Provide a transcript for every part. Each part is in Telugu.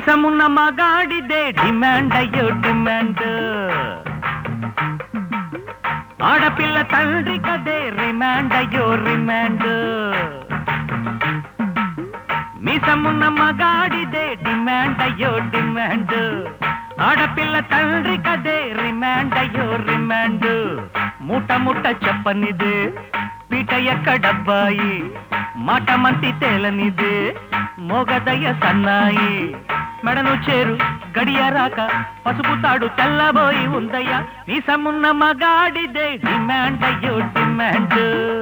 మీసమున్న మగాడిదే డిమాండ్ అయ్యో డిమాండ్, ఆడపిల్ల తండ్రి కదే రిమాండ్ అయ్యో రిమాండ్. మీసమున్న మగాడిదే డిమాండ్ అయ్యో డిమాండ్, ఆడపిల్ల తండ్రి కదే రిమాండ్ అయ్యో రిమాండ్. మూట ముట్ట చెప్పనిదే పీట ఎక్కడబ్బాయి, మాట మంతి తేలనిదే మోగదయ్య సన్నాయి. మెడను చేరు గడియ రాక పసుపు తాడు తెల్లబోయి ఉందయ్యా, మీసమున్న మగాడిదే డిమాండ్ అయ్యో డిమాండ్,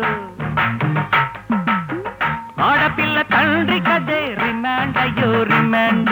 ఆడపిల్ల తండ్రి కదే రిమాండ్ అయ్యో రిమాండ్.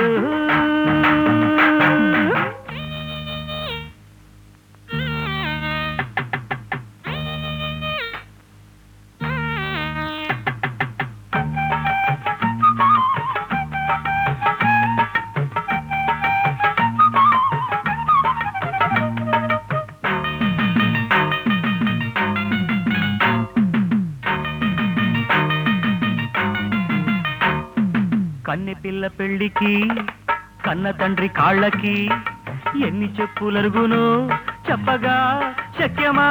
కన్నె పిల్ల పెళ్లికి కన్న తండ్రి కాళ్ళకి ఎన్ని చెప్పులరుగును చెప్పగా శక్యమా,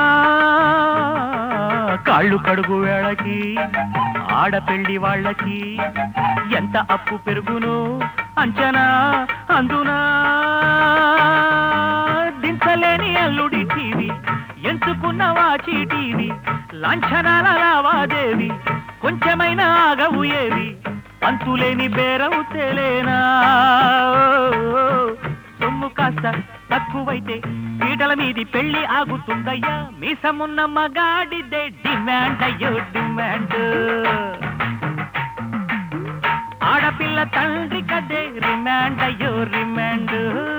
కాళ్ళు కడుగు వేళకి ఆడపెళ్లి వాళ్ళకి ఎంత అప్పు పెరుగును అంచనా అందునా. దించలేని అల్లుడి టీవీ ఎంచుకున్న వాచీటీది, లాంఛనాల లావాదేవి కొంచెమైనా ఆగవు ఏవి, అంతులేని బేరవు తేలేనా. సొమ్ము కాస్త తక్కువైతే పీటల మీది పెళ్లి ఆగుతుందయ్యా, మీసమున్న మగాడిదే డిమాండ్ అయ్యో డిమాండ్, ఆడపిల్ల తండ్రి కదే రిమాండ్ అయ్యో రిమాండ్.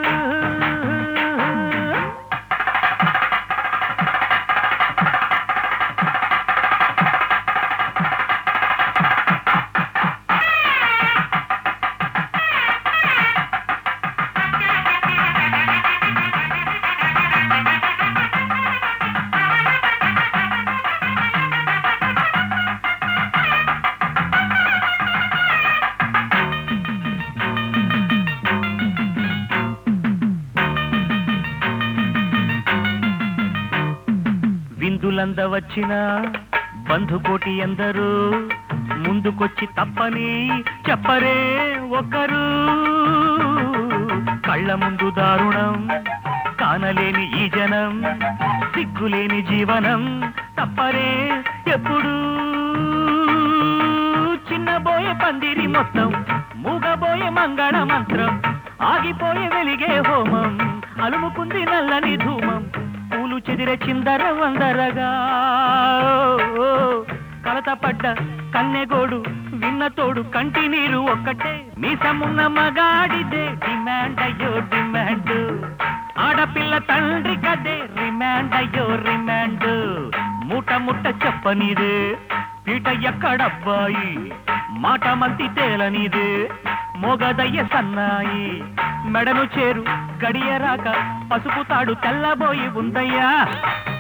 విందులంద వచ్చిన బంధుకోటి ఎందరూ ముందుకొచ్చి తప్పని చెప్పరే ఒకరు, కళ్ళ ముందు దారుణం కానలేని ఈ జనం, సిగ్గులేని జీవనం తప్పరే ఎప్పుడు. చిన్నబోయే పందిరి మొత్తం మూగబోయే మంగళ మంత్రం, ఆగిపోయే వెలిగే హోమం అలుముకుంది నల్లని ధూమం, పూలు చెదిరే చిందర వందరగా కలతపడ్డ కన్నెగోడు విన్న తోడు కంటి నీరు ఒక్కటే, మీసమున్న మగాడిదే డిమాండ్ అయ్యో డిమాండ్, ఆడపిల్ల తండ్రి కదే రిమాండ్ అయ్యో రిమాండ్. మూట ముట్ట చెప్పనిదే పీట ఎక్కడబ్బాయి, మాట మంతి తేలనిదే మోగదయ్య సన్నాయి. మెడను చేరు గడియ రాక పసుపు తాడు తెల్లబోయి ఉందయ్యా.